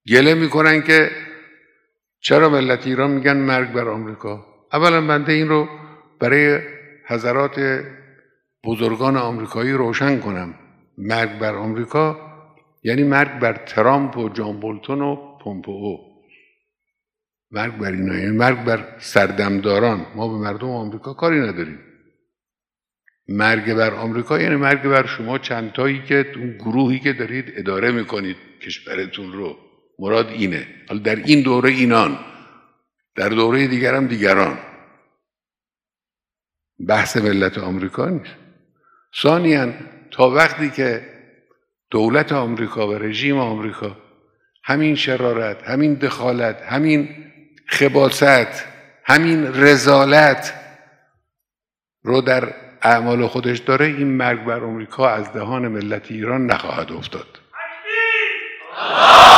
گله میکنن که چرا ملت ایران میگن مرگ بر آمریکا. اولا بنده این رو برای حضرات بزرگان آمریکایی روشن کنم. مرگ بر آمریکا یعنی مرگ بر ترامپ و جان بولتون و پومپئو. مرگ بر اینا یعنی مرگ بر سردمداران. ما به مردم آمریکا کاری نداریم. مرگ بر آمریکا یعنی مرگ بر شما چند تایی که اون گروهی که دارید اداره میکنید کشورتون رو. مراد اینه. حالا در این دوره اینان، در دوره دیگر هم دیگران. بحث ملت آمریکا نیست. ثانیاً تا وقتی که دولت آمریکا و رژیم آمریکا همین شرارت، همین دخالت، همین خباثت، همین رذالت رو در اعمال خودش داره، این مرگ بر آمریکا از دهان ملت ایران نخواهد افتاد.